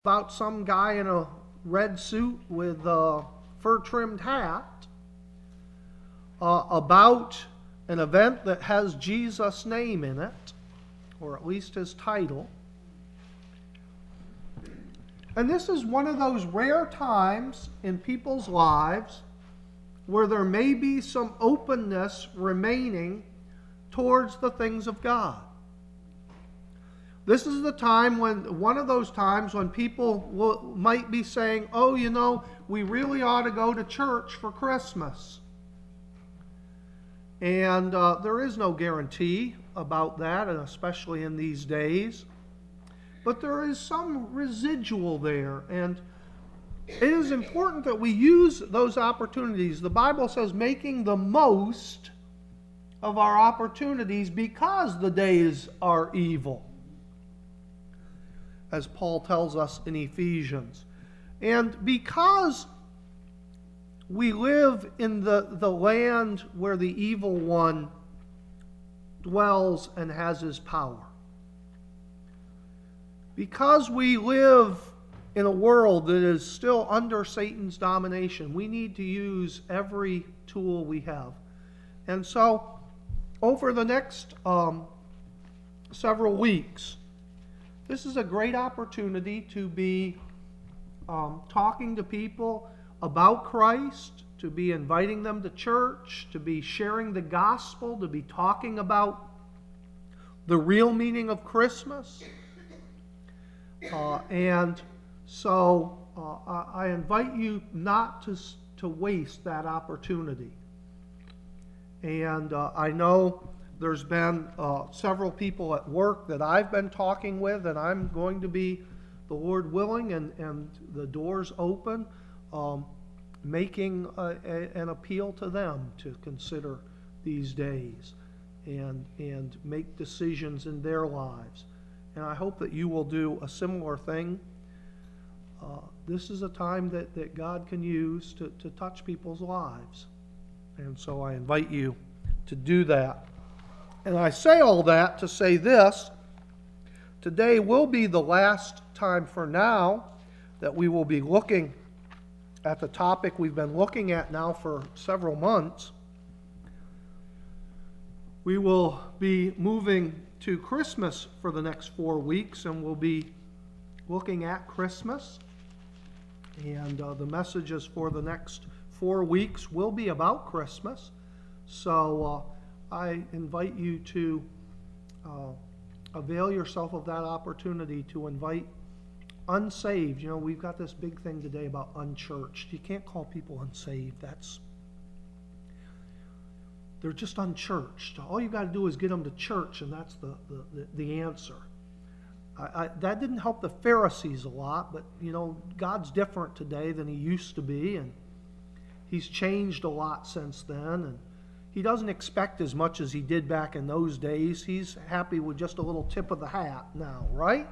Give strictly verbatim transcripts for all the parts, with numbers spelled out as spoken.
about some guy in a red suit with a fur-trimmed hat, uh, about an event that has Jesus' name in it, or at least his title. And this is one of those rare times in people's lives where there may be some openness remaining towards the things of God. This is the time when, one of those times when people will, might be saying, oh, you know, we really ought to go to church for Christmas. And uh, there is no guarantee about that, and especially in these days. But there is some residual there, and it is important that we use those opportunities. The Bible says making the most of our opportunities because the days are evil, as Paul tells us in Ephesians. And because we live in the, the land where the evil one dwells and has his power, because we live in a world that is still under Satan's domination, we need to use every tool we have. And so, over the next um, several weeks, this is a great opportunity to be um, talking to people about Christ, to be inviting them to church, to be sharing the gospel, to be talking about the real meaning of Christmas. Uh, and so uh, I invite you not to, to waste that opportunity. And uh, I know there's been uh, several people at work that I've been talking with, and I'm going to be, the Lord willing, and, and the doors open, um, making a, a, an appeal to them to consider these days and, and make decisions in their lives. And I hope that you will do a similar thing. Uh, this is a time that, that God can use to, to touch people's lives. And so I invite you to do that. And I say all that to say this: today will be the last time for now that we will be looking at the topic we've been looking at now for several months. We will be moving to Christmas for the next four weeks, and we'll be looking at Christmas. And uh, the messages for the next four weeks will be about Christmas. So uh, I invite you to uh, avail yourself of that opportunity to invite unsaved. You know, we've got this big thing today about unchurched. You can't call people unsaved. That's They're just unchurched. All you got to do is get them to church, and that's the, the, the answer. I, I, that didn't help the Pharisees a lot, but, you know, God's different today than he used to be, and he's changed a lot since then, and he doesn't expect as much as he did back in those days. He's happy with just a little tip of the hat now, right?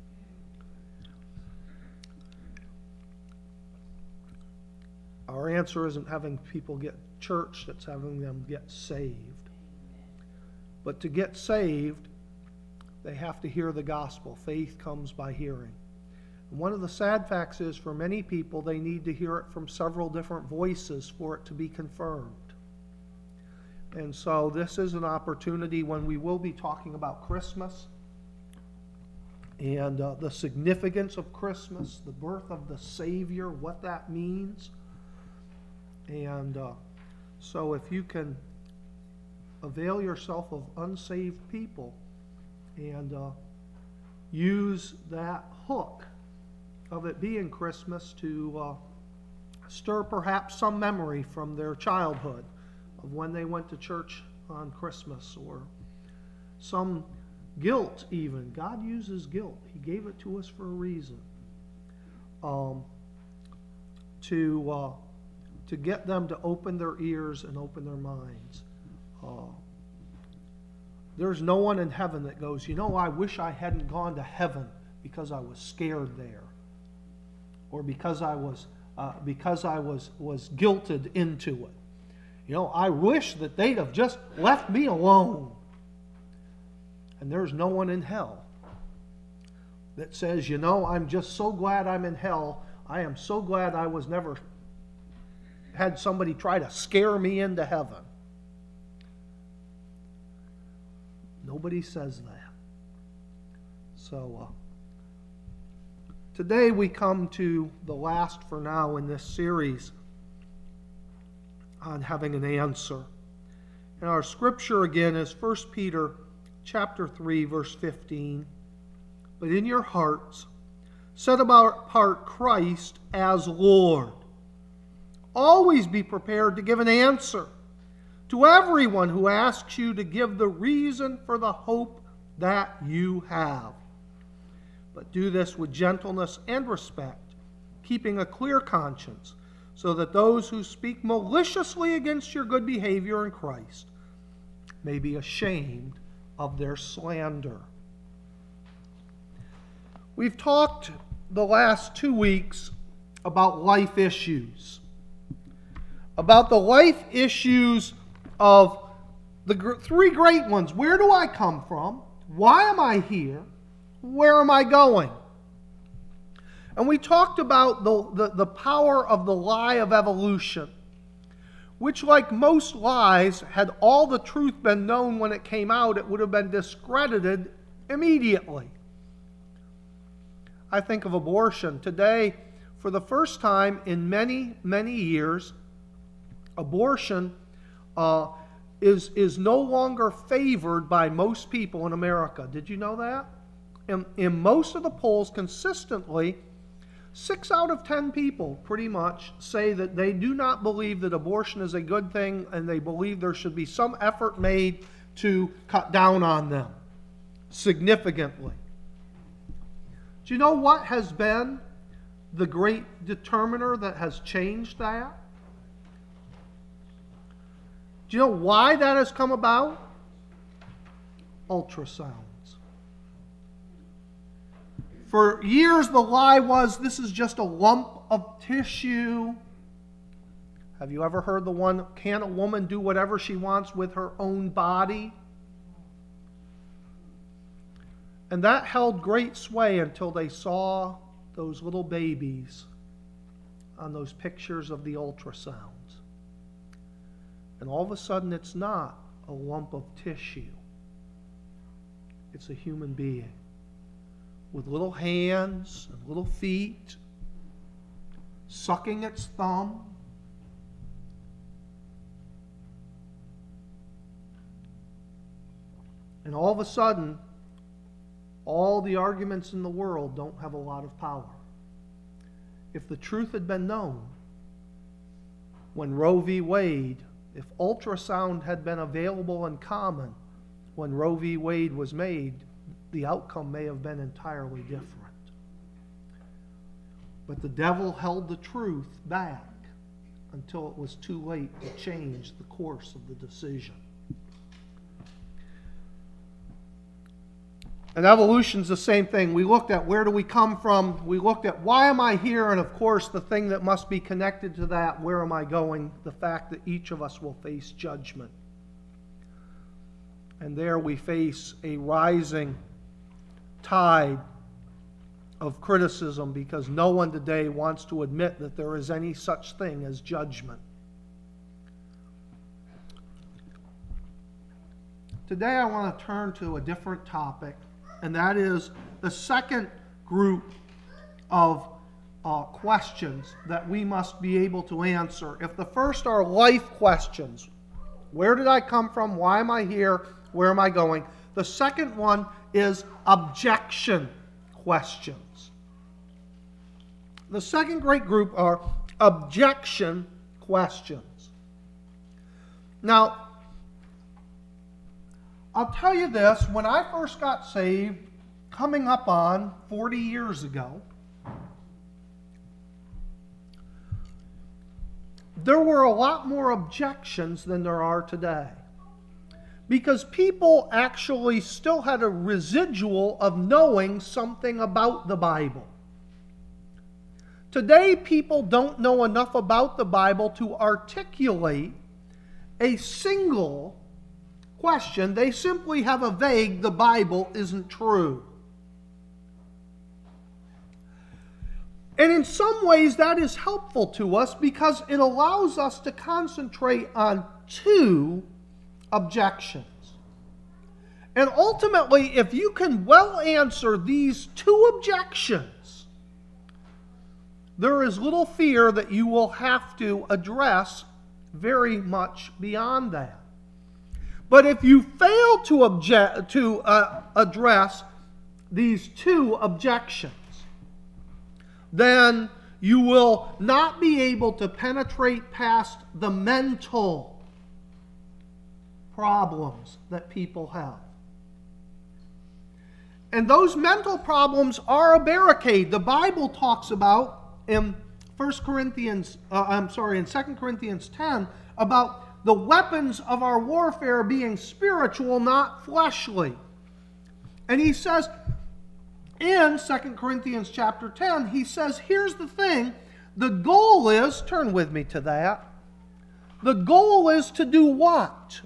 Our answer isn't having people get church, it's having them get saved. But to get saved, they have to hear the gospel. Faith comes by hearing. And one of the sad facts is, for many people, they need to hear it from several different voices for it to be confirmed. And so this is an opportunity when we will be talking about Christmas and uh, the significance of Christmas, the birth of the Savior, what that means. And uh, so if you can avail yourself of unsaved people and uh, use that hook of it being Christmas to uh, stir perhaps some memory from their childhood of when they went to church on Christmas, or some guilt even. God uses guilt. He gave it to us for a reason. Um, to... Uh, to get them to open their ears and open their minds. Uh, there's no one in heaven that goes, you know, I wish I hadn't gone to heaven because I was scared there, or because I was uh, because I was was guilted into it. You know, I wish that they'd have just left me alone. And there's no one in hell. that says, you know, I'm just so glad I'm in hell. I am so glad I was never had somebody try to scare me into heaven. Nobody says that. So uh, today we come to the last for now in this series on having an answer. And our scripture again is First Peter chapter three, verse fifteen. But in your hearts, set apart Christ as Lord. Always be prepared to give an answer to everyone who asks you to give the reason for the hope that you have. But do this with gentleness and respect, keeping a clear conscience, so that those who speak maliciously against your good behavior in Christ may be ashamed of their slander. We've talked the last two weeks about life issues, about the life issues of the gr- three great ones. Where do I come from? Why am I here? Where am I going? And we talked about the, the, the power of the lie of evolution, which, like most lies, had all the truth been known when it came out, it would have been discredited immediately. I think of abortion. Today, for the first time in many, many years, abortion uh, is, is no longer favored by most people in America. Did you know that? In, in most of the polls, consistently, six out of ten people pretty much say that they do not believe that abortion is a good thing, and they believe there should be some effort made to cut down on them significantly. Do you know what has been the great determiner that has changed that? Do you know why that has come about? Ultrasounds. For years, the lie was this is just a lump of tissue. Have you ever heard the one, can a woman do whatever she wants with her own body? And that held great sway until they saw those little babies on those pictures of the ultrasounds. And all of a sudden, it's not a lump of tissue. It's a human being with little hands and little feet, sucking its thumb. And all of a sudden, all the arguments in the world don't have a lot of power. If the truth had been known when Roe v. Wade, if ultrasound had been available and common when Roe v. Wade was made, the outcome may have been entirely different. But the devil held the truth back until it was too late to change the course of the decision. And evolution's the same thing. We looked at where do we come from. We looked at why am I here? And of course, the thing that must be connected to that, where am I going? The fact that each of us will face judgment. And there we face a rising tide of criticism because no one today wants to admit that there is any such thing as judgment. Today I want to turn to a different topic, and that is the second group of uh, questions that we must be able to answer. If the first are life questions, where did I come from? Why am I here? Where am I going? The second one is objection questions. The second great group are objection questions. Now, I'll tell you this, when I first got saved, coming up on forty years ago, there were a lot more objections than there are today. Because people actually still had a residual of knowing something about the Bible. Today, people don't know enough about the Bible to articulate a single question. They simply have a vague, the Bible isn't true. And in some ways that is helpful to us because it allows us to concentrate on two objections. And ultimately, if you can well answer these two objections, there is little fear that you will have to address very much beyond that. But if you fail to object to uh, address these two objections, then you will not be able to penetrate past the mental problems that people have. And those mental problems are a barricade. The Bible talks about in First Corinthians, uh, I'm sorry, in Second Corinthians ten, about the weapons of our warfare being spiritual, not fleshly. And he says, in Second Corinthians chapter ten, he says, here's the thing, the goal is, turn with me to that, the goal is to do what?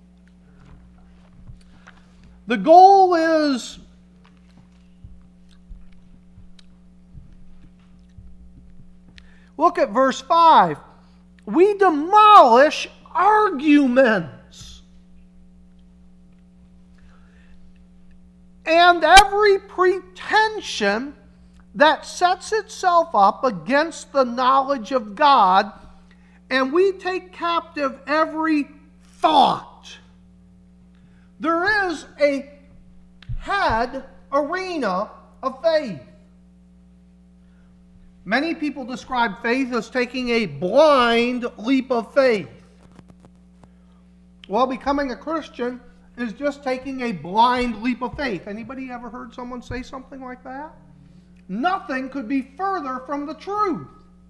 The goal is look at verse five. We demolish arguments and every pretension that sets itself up against the knowledge of God, and we take captive every thought. There is a head arena of faith. Many people describe faith as taking a blind leap of faith. Well, becoming a Christian is just taking a blind leap of faith. Anybody ever heard someone say something like that? Nothing could be further from the truth.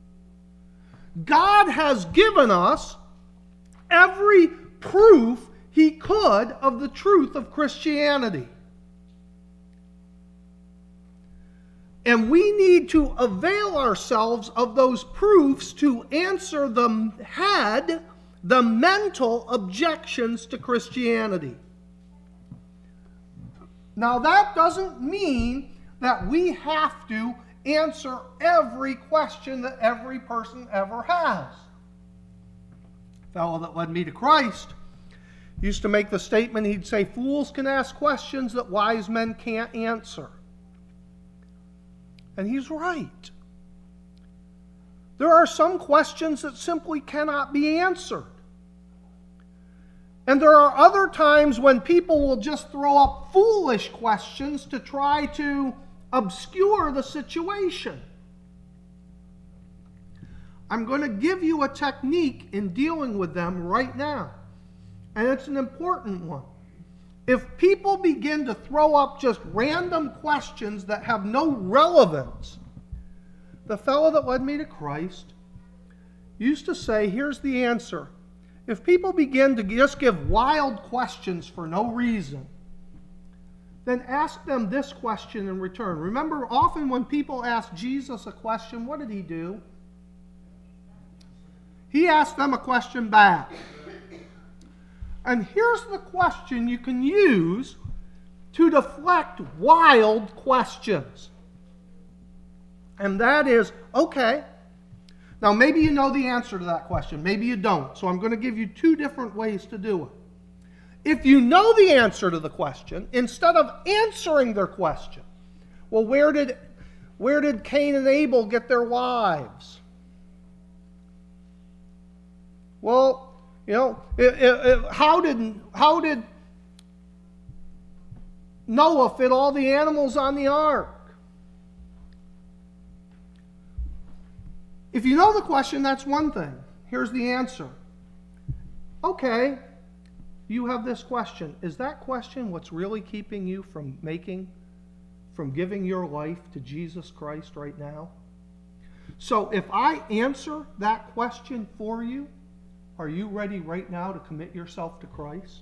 God has given us every proof He could of the truth of Christianity. And we need to avail ourselves of those proofs to answer the head, the mental objections to Christianity. Now that doesn't mean that we have to answer every question that every person ever has. A fellow that led me to Christ used to make the statement, he'd say, fools can ask questions that wise men can't answer. And he's right. There are some questions that simply cannot be answered. And there are other times when people will just throw up foolish questions to try to obscure the situation. I'm going to give you a technique in dealing with them right now. And it's an important one. If people begin to throw up just random questions that have no relevance, the fellow that led me to Christ used to say, here's the answer. If people begin to just give wild questions for no reason, then ask them this question in return. Remember, often when people ask Jesus a question, what did he do? He asked them a question back. And here's the question you can use to deflect wild questions. And that is, okay, now maybe you know the answer to that question. Maybe you don't. So I'm going to give you two different ways to do it. If you know the answer to the question, instead of answering their question, well, where did, where did Cain and Abel get their wives? Well, you know, it, it, it, how did how did Noah fit all the animals on the ark? If you know the question, that's one thing. Here's the answer. Okay, you have this question. Is that question what's really keeping you from making, from giving your life to Jesus Christ right now? So if I answer that question for you, are you ready right now to commit yourself to Christ?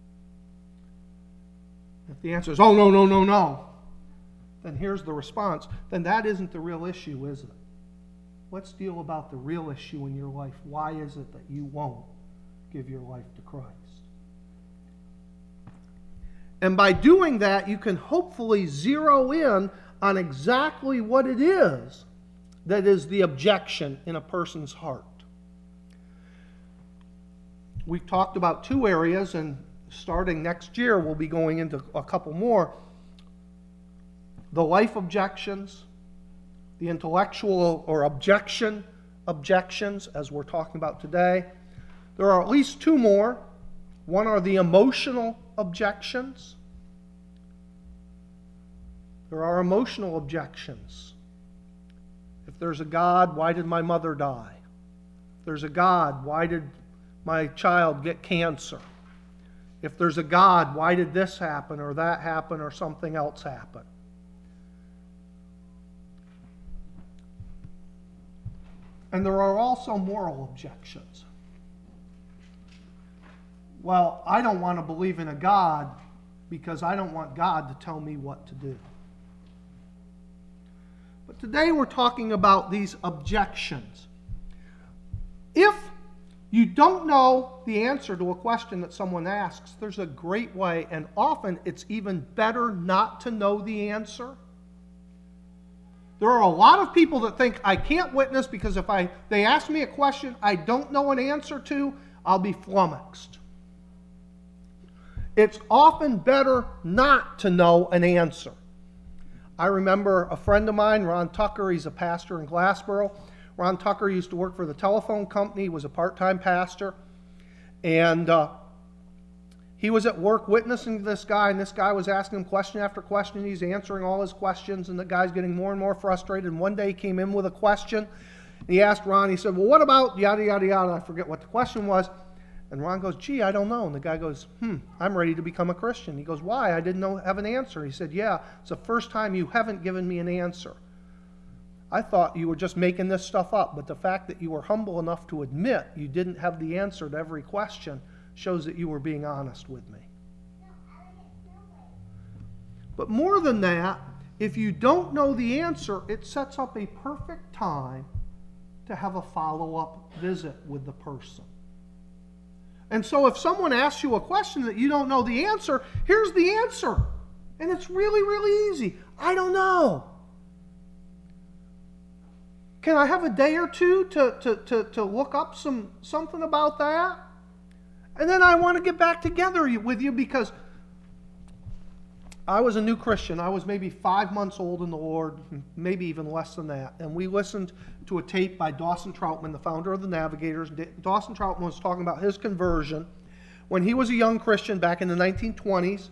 If the answer is, oh, no, no, no, no, then here's the response. Then that isn't the real issue, is it? Let's deal about the real issue in your life. Why is it that you won't give your life to Christ? And by doing that, you can hopefully zero in on exactly what it is that is the objection in a person's heart. We've talked about two areas, and starting next year we'll be going into a couple more. The life objections, the intellectual or objection objections, as we're talking about today. There are at least two more. One are the emotional objections. There are emotional objections. If there's a God, why did my mother die? If there's a God, why did my child get cancer? If there's a God, why did this happen or that happen or something else happen? And there are also moral objections. Well, I don't want to believe in a God because I don't want God to tell me what to do. But today we're talking about these objections. If you don't know the answer to a question that someone asks, there's a great way, and often it's even better not to know the answer. There are a lot of people that think, I can't witness because if I they ask me a question I don't know an answer to, I'll be flummoxed. It's often better not to know an answer. I remember a friend of mine, Ron Tucker, he's a pastor in Glassboro. Ron Tucker used to work for the telephone company, was a part-time pastor, and uh, he was at work witnessing to this guy, and this guy was asking him question after question. He's answering all his questions, and the guy's getting more and more frustrated, and one day he came in with a question. He asked Ron, he said, well, what about yada, yada, yada? I forget what the question was. And Ron goes, gee, I don't know. And the guy goes, hmm, I'm ready to become a Christian. He goes, why? I didn't know, have an answer. He said, yeah, it's the first time you haven't given me an answer. I thought you were just making this stuff up, but the fact that you were humble enough to admit you didn't have the answer to every question shows that you were being honest with me. But more than that, if you don't know the answer, it sets up a perfect time to have a follow-up visit with the person. And so if someone asks you a question that you don't know the answer, here's the answer. And it's really, really easy. I don't know. Can I have a day or two to, to, to, to look up some something about that? And then I want to get back together with you because I was a new Christian. I was maybe five months old in the Lord, maybe even less than that. And we listened to a tape by Dawson Troutman, the founder of the Navigators. Dawson Troutman was talking about his conversion when he was a young Christian back in the nineteen twenties.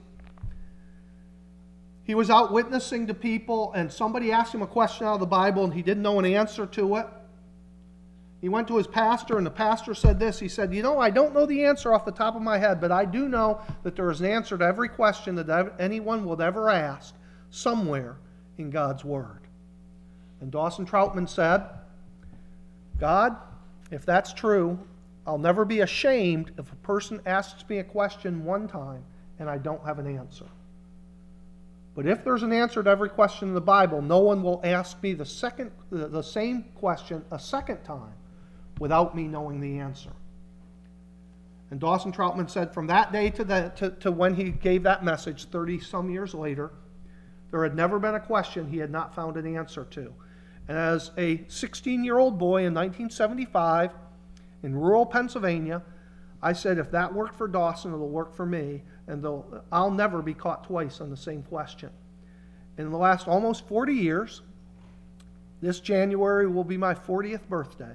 He was out witnessing to people, and somebody asked him a question out of the Bible, and he didn't know an answer to it. He went to his pastor, and the pastor said this. He said, you know, I don't know the answer off the top of my head, but I do know that there is an answer to every question that anyone will ever ask somewhere in God's Word. And Dawson Troutman said, God, if that's true, I'll never be ashamed if a person asks me a question one time and I don't have an answer. But if there's an answer to every question in the Bible, no one will ask me the second, the, the same question a second time without me knowing the answer. And Dawson Troutman said from that day to, the, to, to when he gave that message thirty-some years later, there had never been a question he had not found an answer to. And as a sixteen-year-old boy in nineteen seventy-five in rural Pennsylvania, I said, if that worked for Dawson, it'll work for me, and I'll never be caught twice on the same question. In the last almost forty years, this January will be my fortieth birthday.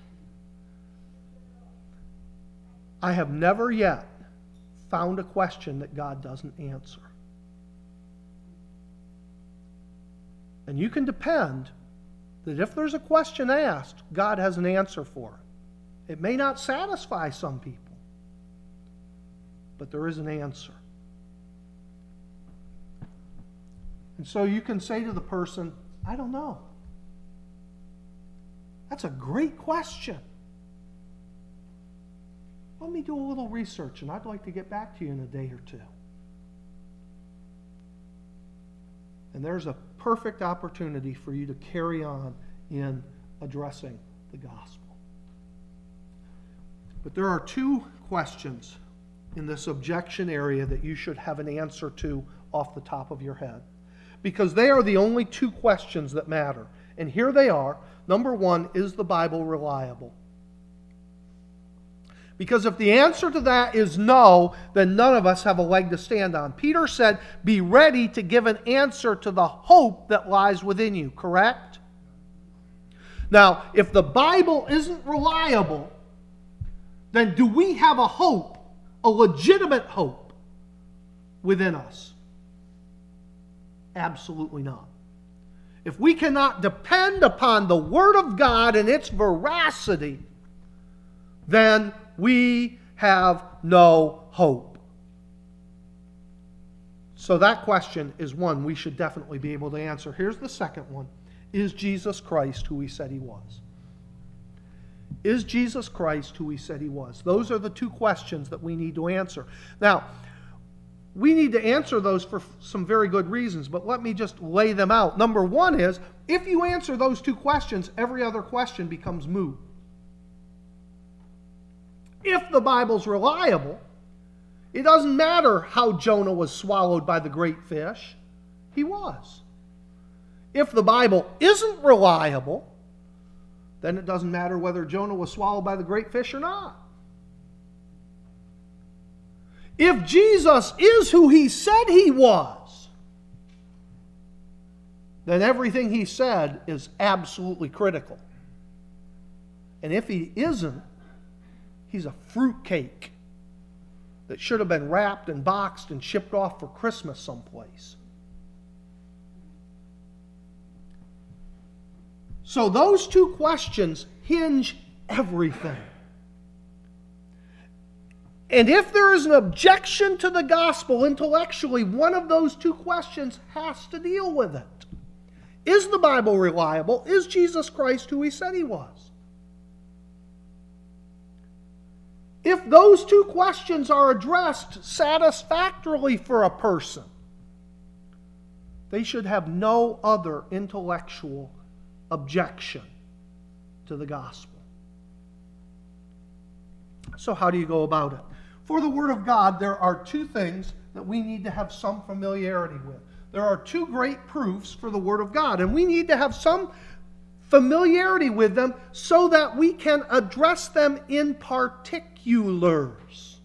I have never yet found a question that God doesn't answer. And you can depend that if there's a question asked, God has an answer for it. It may not satisfy some people, but there is an answer. And so you can say to the person, I don't know. That's a great question. Let me do a little research, and I'd like to get back to you in a day or two. And there's a perfect opportunity for you to carry on in addressing the gospel. But there are two questions in this objection area that you should have an answer to off the top of your head. Because they are the only two questions that matter. And here they are. Number one, is the Bible reliable? Because if the answer to that is no, then none of us have a leg to stand on. Peter said, be ready to give an answer to the hope that lies within you, correct? Now, if the Bible isn't reliable, then do we have a hope, a legitimate hope within us? Absolutely not. If we cannot depend upon the Word of God and its veracity, then we have no hope. So that question is one we should definitely be able to answer. Here's the second one. Is Jesus Christ who he said he was? Is Jesus Christ who he said he was? Those are the two questions that we need to answer. Now, we need to answer those for some very good reasons, but let me just lay them out. Number one is, if you answer those two questions, every other question becomes moot. If the Bible's reliable, it doesn't matter how Jonah was swallowed by the great fish. He was. If the Bible isn't reliable, then it doesn't matter whether Jonah was swallowed by the great fish or not. If Jesus is who he said he was, then everything he said is absolutely critical. And if he isn't, he's a fruitcake that should have been wrapped and boxed and shipped off for Christmas someplace. So those two questions hinge everything. And if there is an objection to the gospel intellectually, one of those two questions has to deal with it. Is the Bible reliable? Is Jesus Christ who he said he was? If those two questions are addressed satisfactorily for a person, they should have no other intellectual objection to the gospel. So how do you go about it? For the Word of God, there are two things that we need to have some familiarity with. There are two great proofs for the Word of God, and we need to have some familiarity with them so that we can address them in particulars.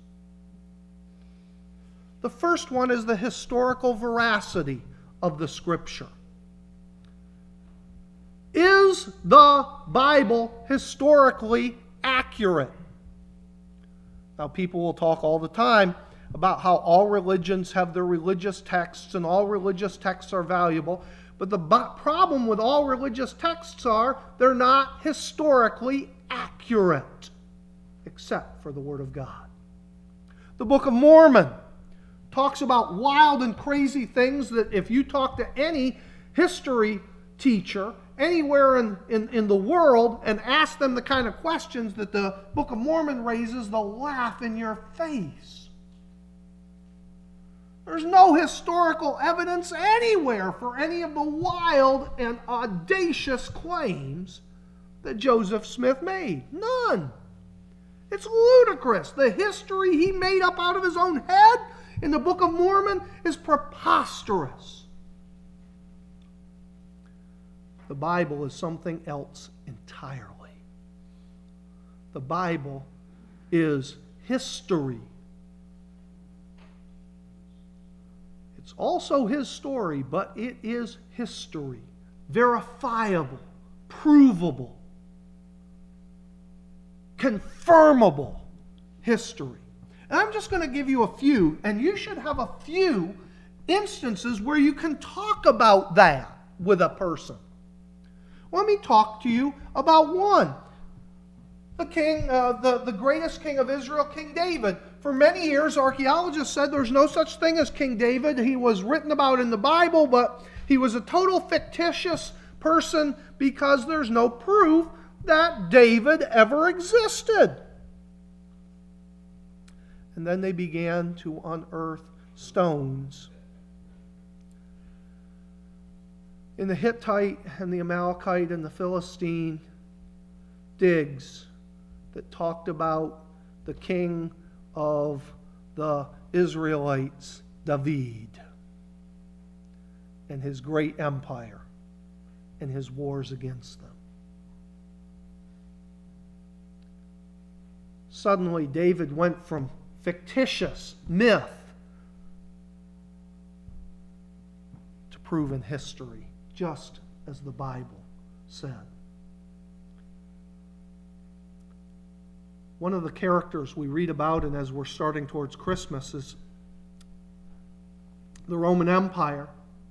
The first one is the historical veracity of the Scripture. Is the Bible historically accurate? Now, people will talk all the time about how all religions have their religious texts and all religious texts are valuable. But the problem with all religious texts are they're not historically accurate, except for the Word of God. The Book of Mormon talks about wild and crazy things that if you talk to any history teacher anywhere in, in, in the world and ask them the kind of questions that the Book of Mormon raises, they'll laugh in your face. There's no historical evidence anywhere for any of the wild and audacious claims that Joseph Smith made. None. It's ludicrous. The history he made up out of his own head in the Book of Mormon is preposterous. The Bible is something else entirely. The Bible is history. It's also his story, but it is history. Verifiable, provable, confirmable history. And I'm just going to give you a few, and you should have a few instances where you can talk about that with a person. Let me talk to you about one. The king, uh, the, the greatest king of Israel, King David. For many years, archaeologists said there's no such thing as King David. He was written about in the Bible, but he was a total fictitious person because there's no proof that David ever existed. And then they began to unearth stones in the Hittite and the Amalekite and the Philistine digs that talked about the king of the Israelites, David, and his great empire. and his wars against them. Suddenly, David went from fictitious myth to proven history, just as the Bible said. One of the characters we read about, and as we're starting towards Christmas, is the Roman Empire.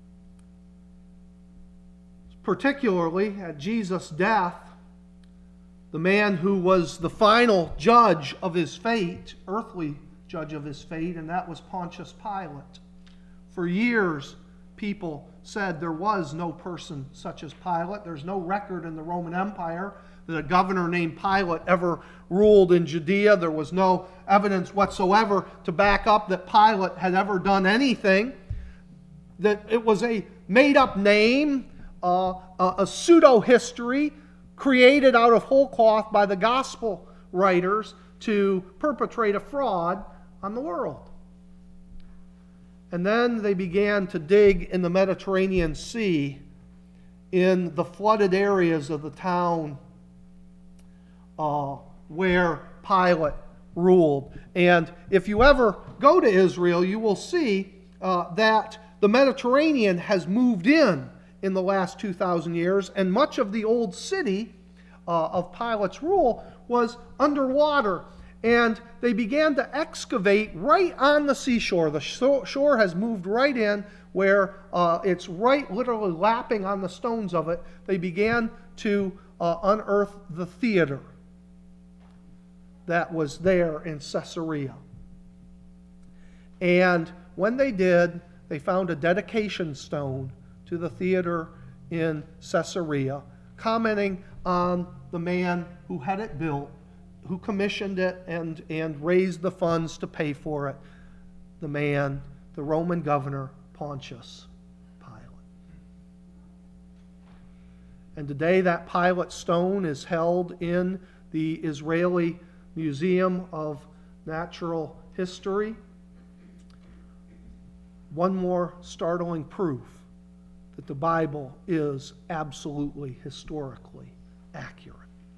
Particularly at Jesus' death, the man who was the final judge of his fate, earthly judge of his fate, and that was Pontius Pilate. For years, people said there was no person such as Pilate. There's no record in the Roman Empire that a governor named Pilate ever ruled in Judea. There was no evidence whatsoever to back up that Pilate had ever done anything. That it was a made-up name, uh, a, a pseudo-history created out of whole cloth by the gospel writers to perpetrate a fraud on the world. And then they began to dig in the Mediterranean Sea, in the flooded areas of the town uh, where Pilate ruled. And if you ever go to Israel, you will see uh, that the Mediterranean has moved in in the last two thousand years, and much of the old city uh, of Pilate's rule was underwater. And they began to excavate right on the seashore. The shore has moved right in where uh, it's right literally lapping on the stones of it. They began to uh, unearth the theater that was there in Caesarea. And when they did, they found a dedication stone to the theater in Caesarea, commenting on the man who had it built, who commissioned it and, and raised the funds to pay for it, the man, the Roman governor, Pontius Pilate. And today that Pilate stone is held in the Israeli Museum of Natural History. One more startling proof that the Bible is absolutely historically accurate.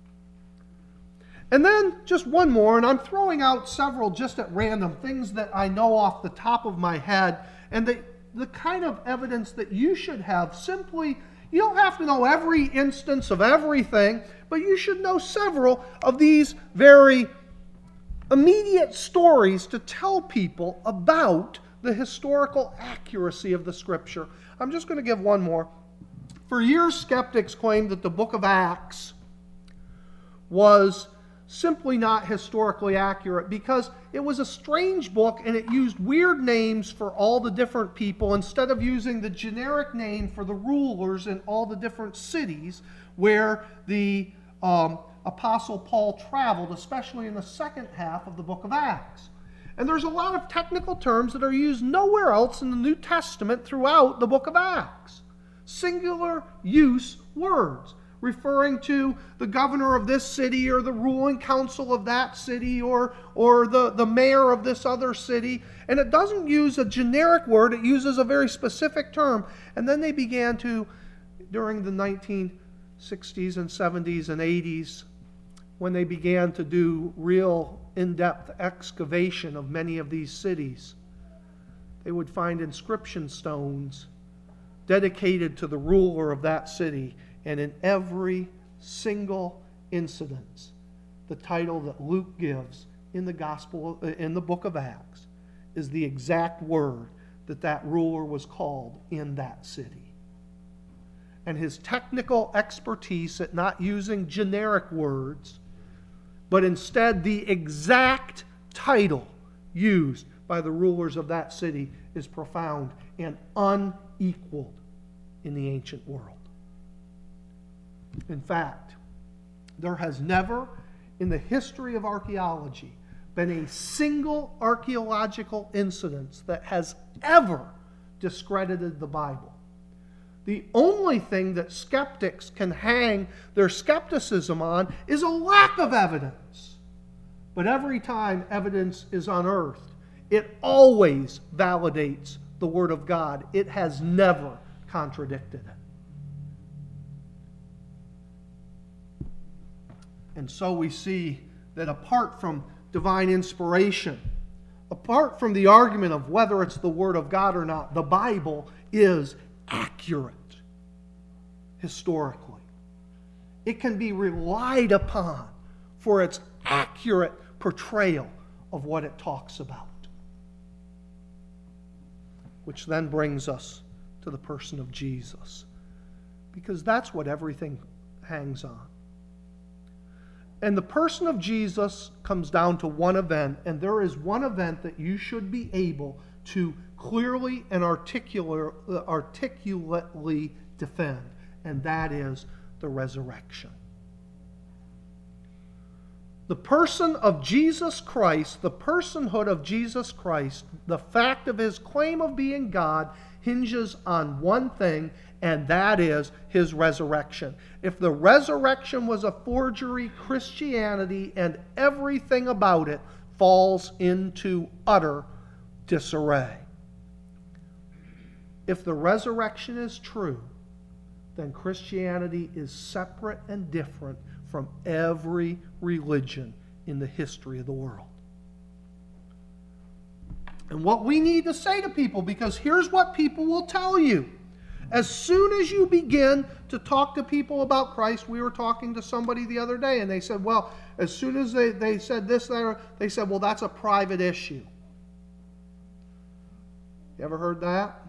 And then just one more, and I'm throwing out several just at random, things that I know off the top of my head, and the, the kind of evidence that you should have. Simply, you don't have to know every instance of everything, but you should know several of these very immediate stories to tell people about the historical accuracy of the Scripture. I'm just going to give one more. For years, skeptics claimed that the book of Acts was simply not historically accurate because it was a strange book and it used weird names for all the different people instead of using the generic name for the rulers in all the different cities where the um, Apostle Paul traveled, especially in the second half of the book of Acts. And there's a lot of technical terms that are used nowhere else in the New Testament throughout the book of Acts. Singular use words referring to the governor of this city or the ruling council of that city or, or the, the mayor of this other city. And it doesn't use a generic word, it uses a very specific term. And then they began to, during the nineteen sixties and seventies and eighties, when they began to do real in-depth excavation of many of these cities, they would find inscription stones dedicated to the ruler of that city. And in every single incident, the title that Luke gives in the gospel, in the book of Acts, is the exact word that that ruler was called in that city. And his technical expertise at not using generic words, but instead the exact title used by the rulers of that city is profound and unequaled in the ancient world. In fact, there has never in the history of archaeology been a single archaeological incident that has ever discredited the Bible. The only thing that skeptics can hang their skepticism on is a lack of evidence. But every time evidence is unearthed, it always validates. validates the Word of God. It has never contradicted it. And so we see that apart from divine inspiration, apart from the argument of whether it's the Word of God or not, the Bible is accurate historically. It can be relied upon for its accurate portrayal of what it talks about. Which then brings us to the person of Jesus, because that's what everything hangs on. And the person of Jesus comes down to one event, and there is one event that you should be able to clearly and articular, articulately defend, and that is the resurrection. The person of Jesus Christ, the personhood of Jesus Christ, the fact of his claim of being God hinges on one thing, and that is his resurrection. If the resurrection was a forgery, Christianity and everything about it falls into utter disarray. If the resurrection is true, then Christianity is separate and different from every religion in the history of the world. And what we need to say to people, because here's what people will tell you. As soon as you begin to talk to people about Christ, we were talking to somebody the other day, and they said, well, as soon as they, they said this, there, they said, well, that's a private issue. You ever heard that?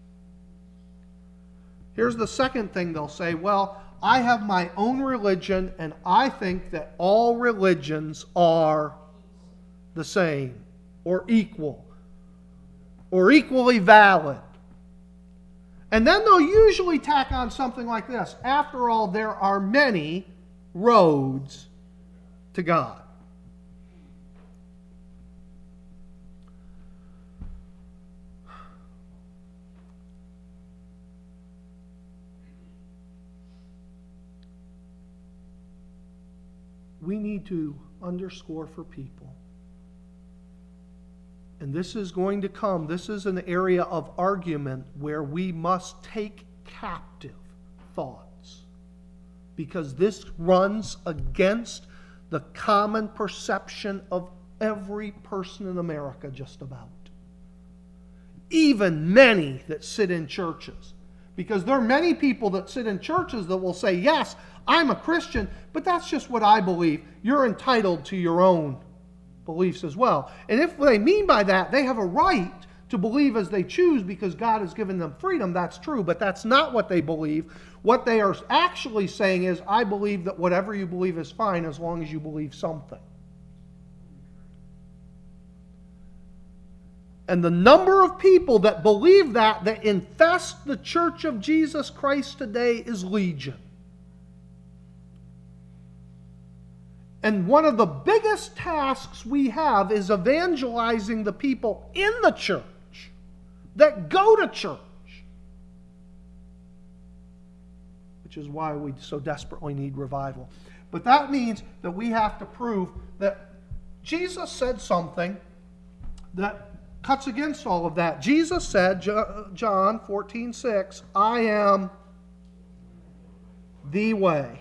Here's the second thing they'll say, well, I have my own religion, and I think that all religions are the same, or equal, or equally valid. And then they'll usually tack on something like this. After all, there are many roads to God. We need to underscore for people, and this is going to come, this is an area of argument where we must take captive thoughts, because this runs against the common perception of every person in America just about. Even many that sit in churches. Because there are many people that sit in churches that will say, yes, I'm a Christian, but that's just what I believe. You're entitled to your own beliefs as well. And if they mean by that, they have a right to believe as they choose because God has given them freedom, that's true, but that's not what they believe. What they are actually saying is, I believe that whatever you believe is fine as long as you believe something. And the number of people that believe that, that infest the Church of Jesus Christ today is legion. And one of the biggest tasks we have is evangelizing the people in the church that go to church. Which is why we so desperately need revival. But that means that we have to prove that Jesus said something that cuts against all of that. Jesus said, John fourteen six, I am the way,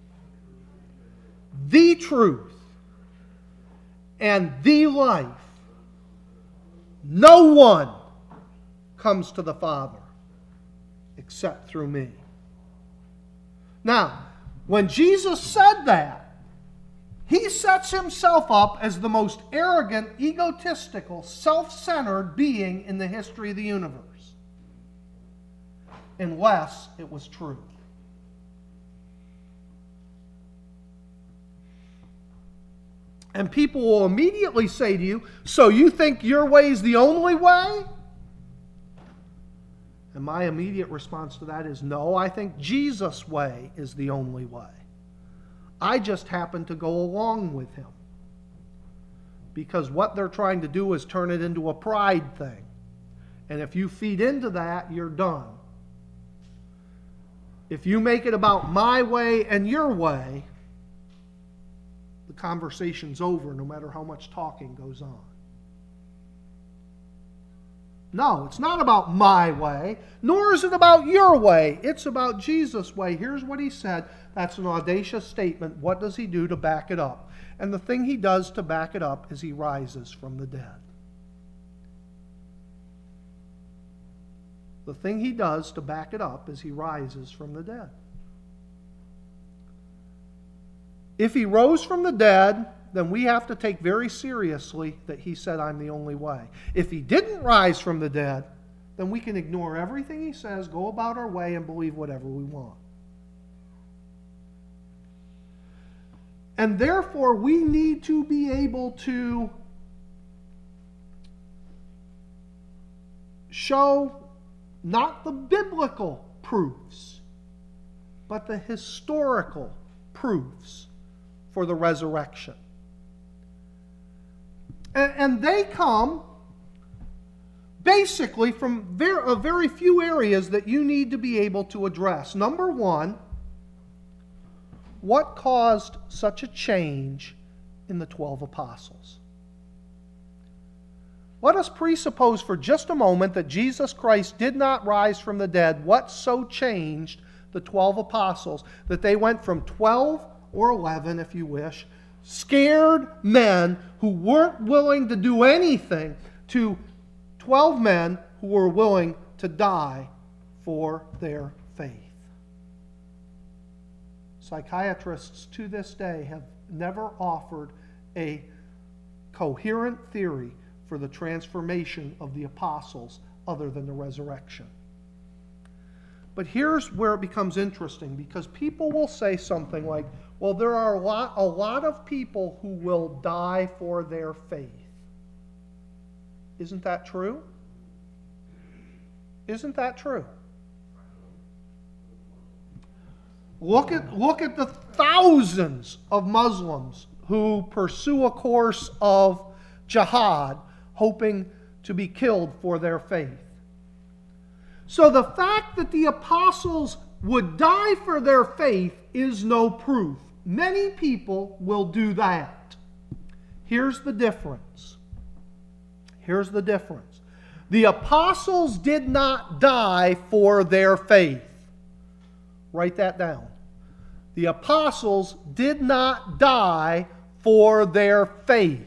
the truth, and the life. No one comes to the Father except through me. Now, when Jesus said that, he sets himself up as the most arrogant, egotistical, self-centered being in the history of the universe. Unless it was true. And people will immediately say to you, so you think your way is the only way? And my immediate response to that is, no, I think Jesus' way is the only way. I just happen to go along with him. Because what they're trying to do is turn it into a pride thing. And if you feed into that, you're done. If you make it about my way and your way, the conversation's over no matter how much talking goes on. No, it's not about my way, nor is it about your way. It's about Jesus' way. Here's what he said. That's an audacious statement. What does he do to back it up? And the thing he does to back it up is he rises from the dead. The thing he does to back it up is he rises from the dead. If he rose from the dead, then we have to take very seriously that he said, I'm the only way. If he didn't rise from the dead, then we can ignore everything he says, go about our way, and believe whatever we want. And therefore, we need to be able to show not the biblical proofs, but the historical proofs for the resurrection. And, and they come basically from very, a very few areas that you need to be able to address. Number one, what caused such a change in the twelve apostles? Let us presuppose for just a moment that Jesus Christ did not rise from the dead. What so changed the twelve apostles that they went from twelve or eleven, if you wish, scared men who weren't willing to do anything, to twelve men who were willing to die for their faith? Psychiatrists to this day have never offered a coherent theory for the transformation of the apostles other than the resurrection. But here's where it becomes interesting, because people will say something like, well, there are a lot, a lot of people who will die for their faith. Isn't that true? Isn't that true? Look at, look at the thousands of Muslims who pursue a course of jihad, hoping to be killed for their faith. So the fact that the apostles would die for their faith is no proof. Many people will do that. Here's the difference. Here's the difference. The apostles did not die for their faith. Write that down. The apostles did not die for their faith.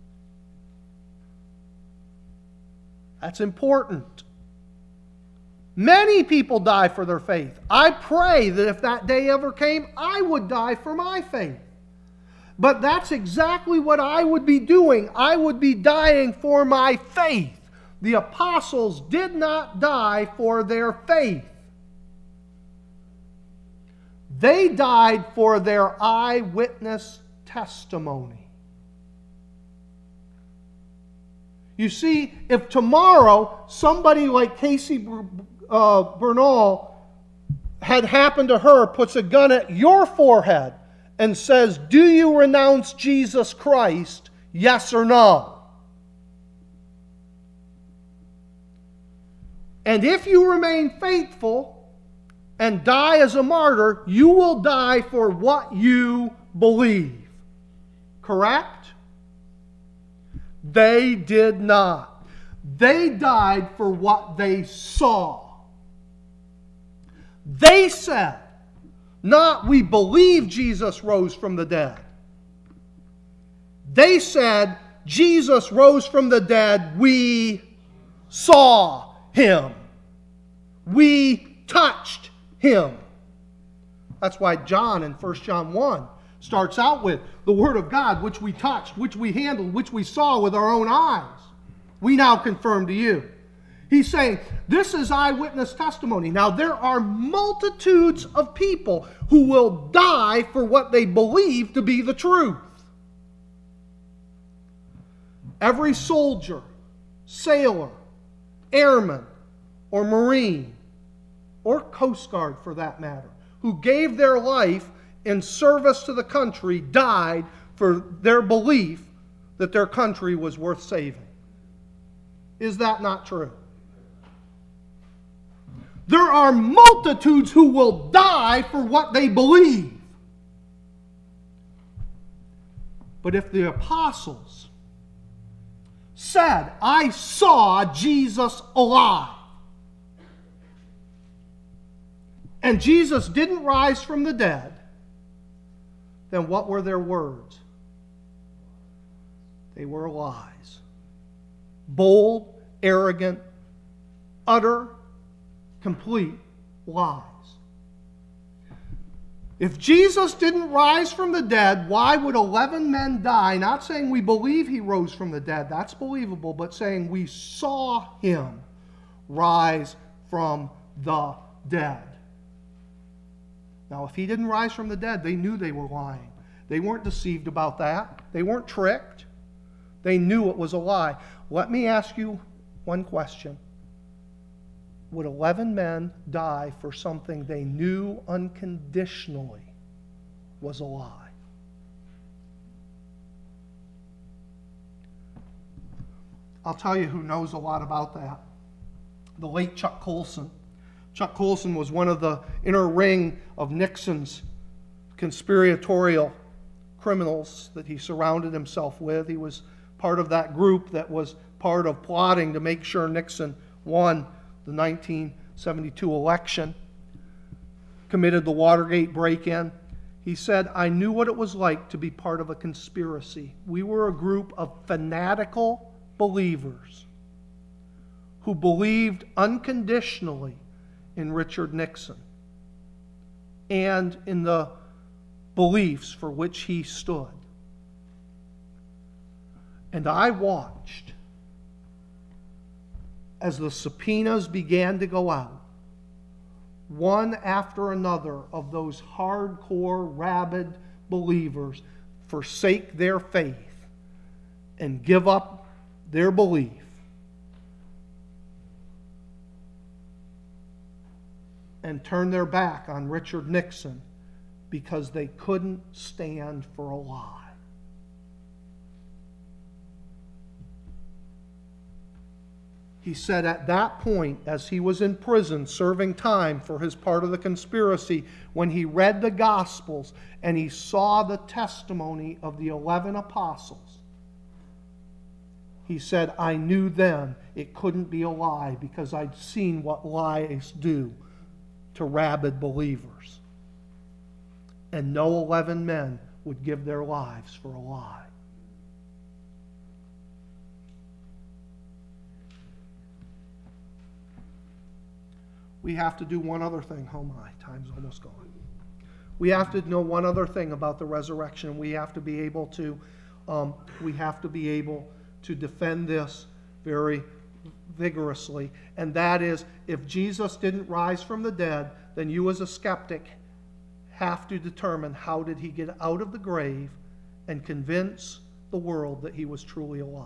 That's important. Many people die for their faith. I pray that if that day ever came, I would die for my faith. But that's exactly what I would be doing. I would be dying for my faith. The apostles did not die for their faith. They died for their eyewitness testimony. You see, if tomorrow somebody like Casey uh, Bernal had happened to her, puts a gun at your forehead and says, do you renounce Jesus Christ, yes or no? And if you remain faithful and die as a martyr, you will die for what you believe. Correct? They did not. They died for what they saw. They said, not we believe Jesus rose from the dead. They said, Jesus rose from the dead. We saw Him. We touched Him. That's why John in First John one starts out with the Word of God, which we touched, which we handled, which we saw with our own eyes. We now confirm to you. He's saying, this is eyewitness testimony. Now, there are multitudes of people who will die for what they believe to be the truth. Every soldier, sailor, airman, or Marine, or Coast Guard for that matter, who gave their life in service to the country died for their belief that their country was worth saving. Is that not true? There are multitudes who will die for what they believe. But if the apostles said, I saw Jesus alive, and Jesus didn't rise from the dead, then what were their words? They were lies. Bold, arrogant, utter, complete lies. If Jesus didn't rise from the dead, why would eleven men die? Not saying we believe he rose from the dead, that's believable, but saying we saw him rise from the dead. Now, if he didn't rise from the dead, they knew they were lying. They weren't deceived about that. They weren't tricked. They knew it was a lie. Let me ask you one question. Would eleven men die for something they knew unconditionally was a lie? I'll tell you who knows a lot about that. The late Chuck Colson. Chuck Colson was one of the inner ring of Nixon's conspiratorial criminals that he surrounded himself with. He was part of that group that was part of plotting to make sure Nixon won the nineteen seventy-two election, committed the Watergate break-in. He said, I knew what it was like to be part of a conspiracy. We were a group of fanatical believers who believed unconditionally in Richard Nixon and in the beliefs for which he stood. And I watched as the subpoenas began to go out, one after another of those hardcore, rabid believers forsake their faith and give up their belief. And turn their back on Richard Nixon because they couldn't stand for a lie. He said at that point, as he was in prison serving time for his part of the conspiracy, when he read the Gospels and he saw the testimony of the eleven apostles, he said, I knew then it couldn't be a lie because I'd seen what lies do to rabid believers. And no eleven men would give their lives for a lie. We have to do one other thing. Oh my, time's almost gone. We have to know one other thing about the resurrection. We have to be able to, um, we have to be able to defend this very vigorously. And that is, if Jesus didn't rise from the dead, then you as a skeptic have to determine how did he get out of the grave and convince the world that he was truly alive.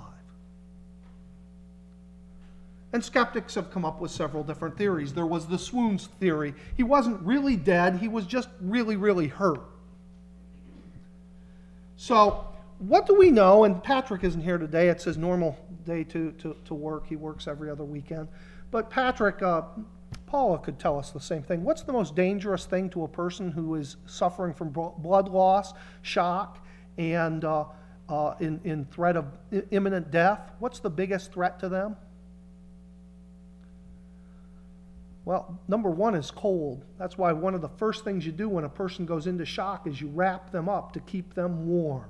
And skeptics have come up with several different theories. There was the swoons theory. He wasn't really dead. He was just really, really hurt. So what do we know? And Patrick isn't here today. It's his normal day to, to, to work. He works every other weekend. But Patrick, uh, Paula could tell us the same thing. What's the most dangerous thing to a person who is suffering from blood loss, shock, and uh, uh, in, in threat of imminent death? What's the biggest threat to them? Well, number one is cold. That's why one of the first things you do when a person goes into shock is you wrap them up to keep them warm.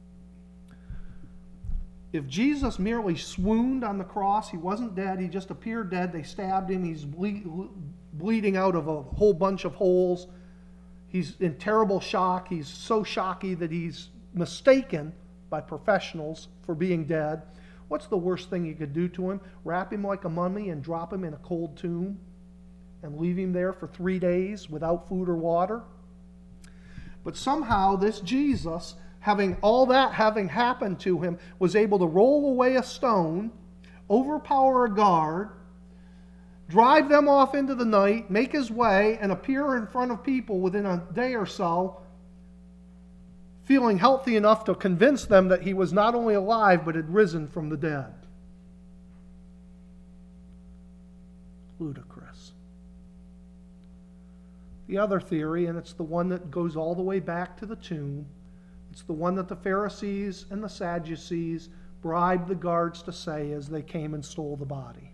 If Jesus merely swooned on the cross, he wasn't dead, he just appeared dead, they stabbed him, he's ble- bleeding out of a whole bunch of holes, he's in terrible shock, he's so shocky that he's mistaken by professionals for being dead. What's the worst thing you could do to him? Wrap him like a mummy and drop him in a cold tomb and leave him there for three days without food or water? But somehow this Jesus, having all that having happened to him, was able to roll away a stone, overpower a guard, drive them off into the night, make his way, and appear in front of people within a day or so, feeling healthy enough to convince them that he was not only alive, but had risen from the dead. Ludicrous. The other theory, and it's the one that goes all the way back to the tomb, it's the one that the Pharisees and the Sadducees bribed the guards to say as they came and stole the body.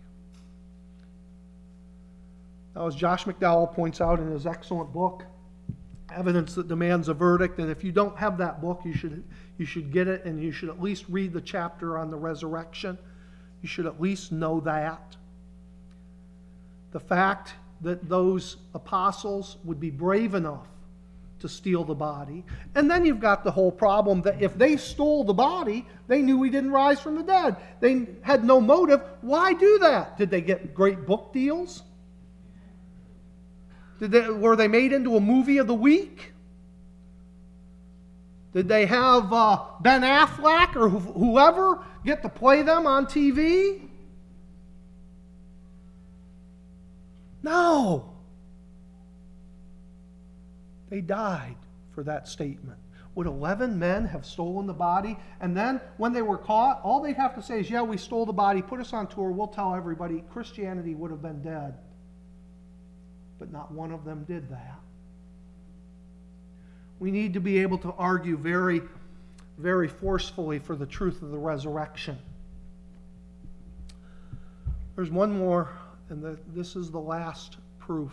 Now, as Josh McDowell points out in his excellent book, Evidence That Demands a Verdict, and if you don't have that book, you should, you should get it, and you should at least read the chapter on the resurrection. You should at least know that. The fact that those apostles would be brave enough to steal the body. And then you've got the whole problem that if they stole the body, they knew he didn't rise from the dead. They had no motive. Why do that? Did they get great book deals? Did they, were they made into a movie of the week? Did they have uh, Ben Affleck or wh- whoever get to play them on T V? No. They died for that statement. Would eleven men have stolen the body? And then when they were caught, all they'd have to say is, yeah, we stole the body, put us on tour, we'll tell everybody. Christianity would have been dead. But not one of them did that. We need to be able to argue very, very forcefully for the truth of the resurrection. There's one more, and the, this is the last proof.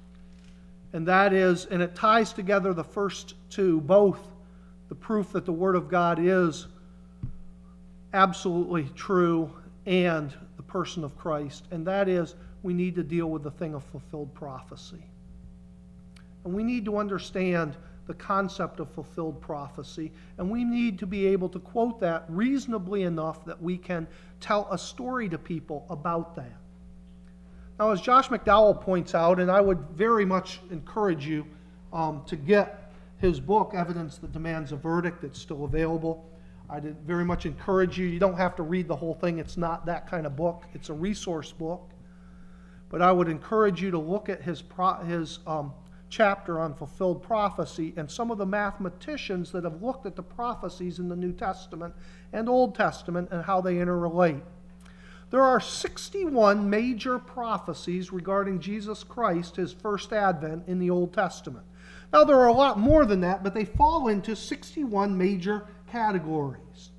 And that is, and it ties together the first two, both the proof that the Word of God is absolutely true and the person of Christ. And that is, we need to deal with the thing of fulfilled prophecy. And we need to understand the concept of fulfilled prophecy. And we need to be able to quote that reasonably enough that we can tell a story to people about that. Now, as Josh McDowell points out, and I would very much encourage you um, to get his book, Evidence That Demands a Verdict. It's still available. I did very much encourage you. You don't have to read the whole thing. It's not that kind of book. It's a resource book. But I would encourage you to look at his, pro- his um, chapter on fulfilled prophecy and some of the mathematicians that have looked at the prophecies in the New Testament and Old Testament and how they interrelate. There are sixty-one major prophecies regarding Jesus Christ, his first advent, in the Old Testament. Now, there are a lot more than that, but they fall into sixty-one major categories.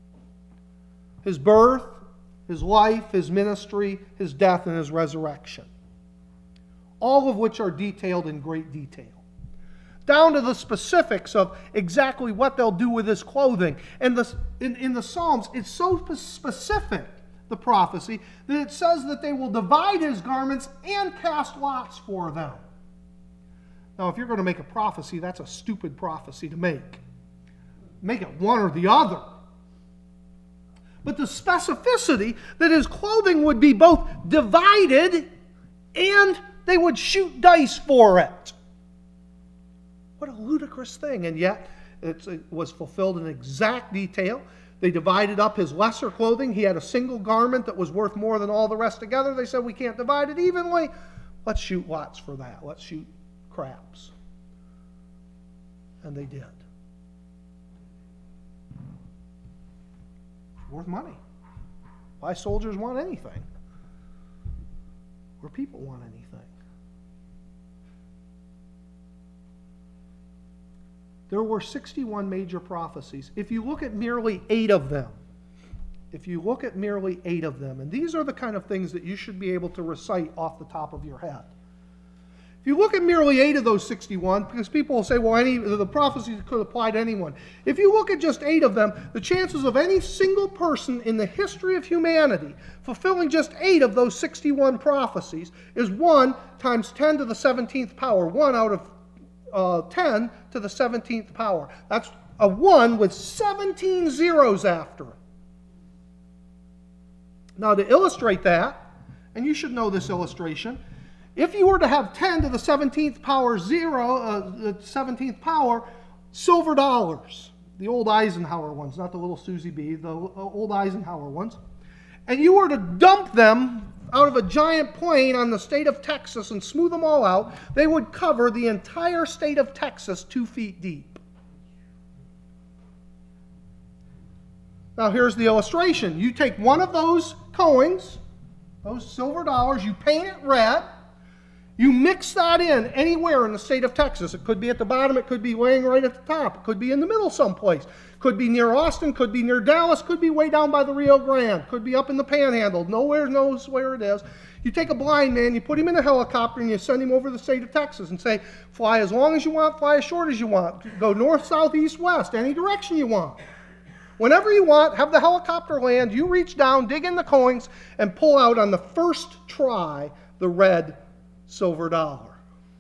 His birth, his life, his ministry, his death, and his resurrection. All of which are detailed in great detail. Down to the specifics of exactly what they'll do with his clothing. And the, in, in the Psalms, it's so specific, the prophecy, that it says that they will divide his garments and cast lots for them. Now, if you're going to make a prophecy, that's a stupid prophecy to make. Make it one or the other. But the specificity that his clothing would be both divided and they would shoot dice for it. What a ludicrous thing. And yet, it's, it was fulfilled in exact detail. They divided up his lesser clothing. He had a single garment that was worth more than all the rest together. They said, we can't divide it evenly. Let's shoot lots for that. Let's shoot craps. And they did. Worth money. Why soldiers want anything? Or people want anything. There were sixty-one major prophecies. If you look at merely eight of them, if you look at merely eight of them, and these are the kind of things that you should be able to recite off the top of your head. If you look at merely eight of those sixty-one, because people will say, well, any the prophecies could apply to anyone. If you look at just eight of them, the chances of any single person in the history of humanity fulfilling just eight of those sixty-one prophecies is one times ten to the seventeenth power. One out of uh, ten to the seventeenth power. That's a one with seventeen zeros after it. Now, to illustrate that, and you should know this illustration, if you were to have ten to the seventeenth power zero, uh, the seventeenth power, silver dollars, the old Eisenhower ones, not the little Susie B, the old Eisenhower ones, and you were to dump them out of a giant plane on the state of Texas and smooth them all out, they would cover the entire state of Texas two feet deep. Now here's the illustration. You take one of those coins, those silver dollars, you paint it red, You mix that in anywhere in the state of Texas. It could be at the bottom. It could be laying right at the top. It could be in the middle someplace. Could be near Austin. Could be near Dallas. Could be way down by the Rio Grande. Could be up in the Panhandle. Nowhere knows where it is. You take a blind man, you put him in a helicopter, and you send him over the state of Texas and say, fly as long as you want, fly as short as you want. Go north, south, east, west, any direction you want. Whenever you want, have the helicopter land. You reach down, dig in the coins, and pull out on the first try the red silver dollar.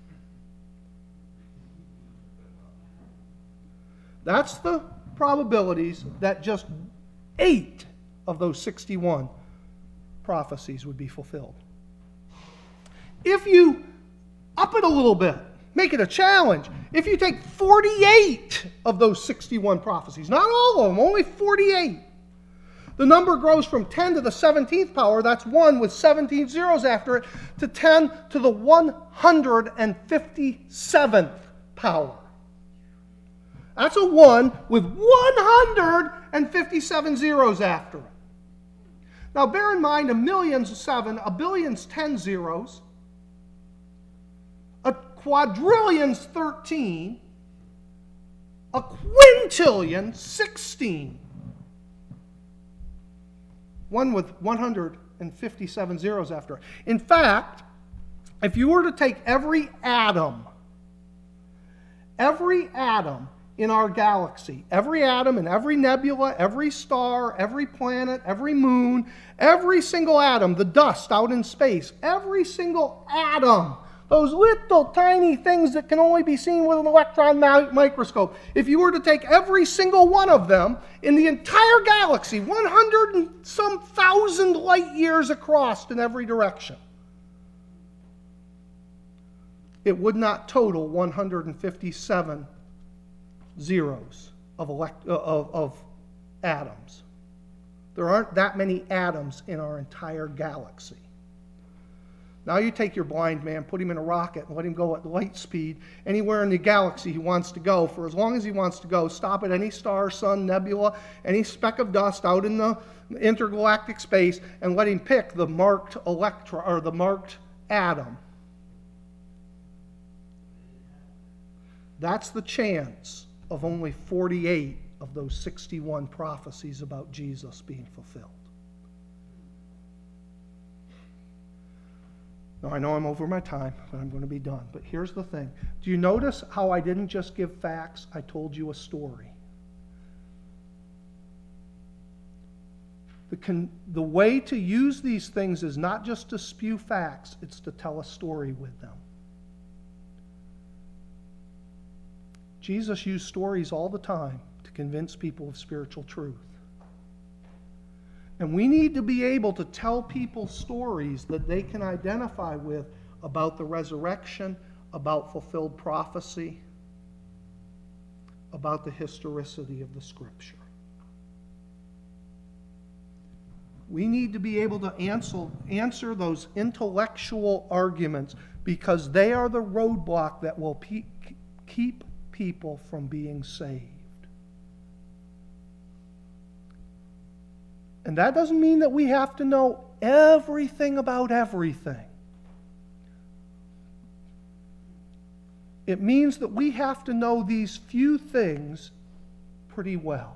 That's the probabilities that just eight of those sixty-one prophecies would be fulfilled. If you up it a little bit, make it a challenge. If you take forty-eight of those sixty-one prophecies, not all of them, only forty-eight, the number grows from ten to the seventeenth power, that's one with seventeen zeros after it, to ten to the one hundred fifty-seventh power. That's a one with one hundred fifty-seven zeros after it. Now bear in mind, a million's seven, a billion's ten zeros, a quadrillion's thirteen, a quintillion, sixteen. One with one hundred fifty-seven zeros after it. In fact, if you were to take every atom, every atom in our galaxy, every atom in every nebula, every star, every planet, every moon, every single atom, the dust out in space, every single atom, those little tiny things that can only be seen with an electron microscope, if you were to take every single one of them in the entire galaxy, one hundred and some thousand light years across in every direction, it would not total one hundred fifty-seven zeros of, elect, of, of atoms. There aren't that many atoms in our entire galaxy. Now you take your blind man, put him in a rocket, and let him go at light speed anywhere in the galaxy he wants to go for as long as he wants to go. Stop at any star, sun, nebula, any speck of dust out in the intergalactic space, and let him pick the marked electron or the marked atom. That's the chance of only forty-eight of those sixty-one prophecies about Jesus being fulfilled. Now, I know I'm over my time, but I'm going to be done. But here's the thing. Do you notice how I didn't just give facts? I told you a story. The, con- the way to use these things is not just to spew facts, it's to tell a story with them. Jesus used stories all the time to convince people of spiritual truth. And we need to be able to tell people stories that they can identify with about the resurrection, about fulfilled prophecy, about the historicity of the Scripture. We need to be able to answer, answer those intellectual arguments because they are the roadblock that will pe- keep people from being saved. And that doesn't mean that we have to know everything about everything. It means that we have to know these few things pretty well.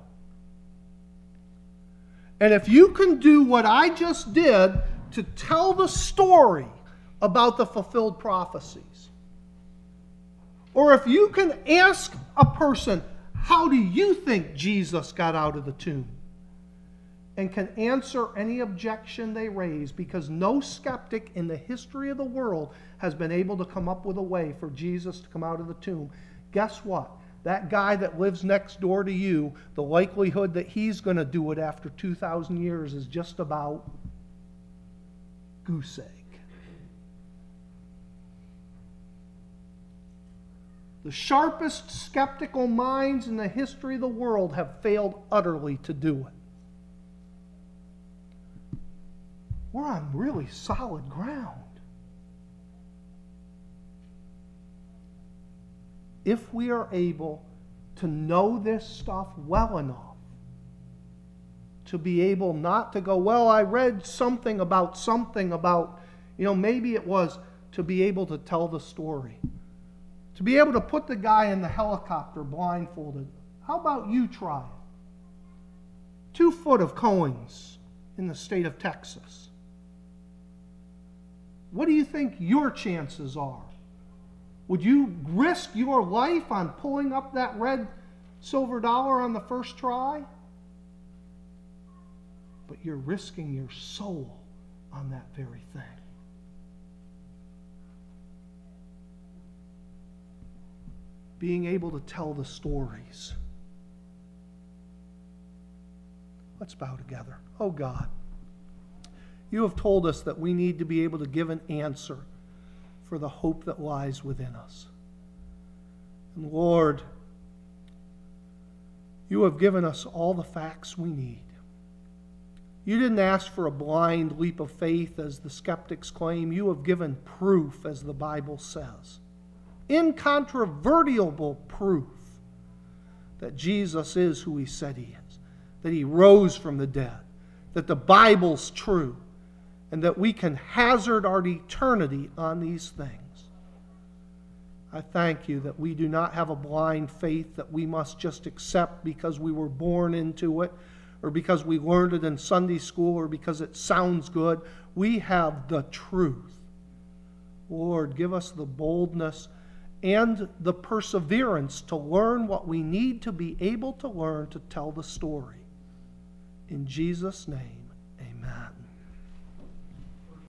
And if you can do what I just did to tell the story about the fulfilled prophecies, or if you can ask a person, how do you think Jesus got out of the tomb? And can answer any objection they raise, because no skeptic in the history of the world has been able to come up with a way for Jesus to come out of the tomb. Guess what? That guy that lives next door to you, the likelihood that he's going to do it after two thousand years is just about goose egg. The sharpest skeptical minds in the history of the world have failed utterly to do it. We're on really solid ground. If we are able to know this stuff well enough to be able not to go, well, I read something about something about, you know, maybe it was to be able to tell the story. To be able to put the guy in the helicopter blindfolded. How about you try it? Two foot of coins in the state of Texas. What do you think your chances are? Would you risk your life on pulling up that red silver dollar on the first try? But you're risking your soul on that very thing. Being able to tell the stories. Let's bow together. Oh God, you have told us that we need to be able to give an answer for the hope that lies within us. And Lord, you have given us all the facts we need. You didn't ask for a blind leap of faith, as the skeptics claim. You have given proof, as the Bible says. Incontrovertible proof that Jesus is who he said he is, that he rose from the dead, that the Bible's true, and that we can hazard our eternity on these things. I thank you that we do not have a blind faith that we must just accept because we were born into it, or because we learned it in Sunday school, or because it sounds good. We have the truth. Lord, give us the boldness and the perseverance to learn what we need to be able to learn to tell the story. In Jesus' name, amen.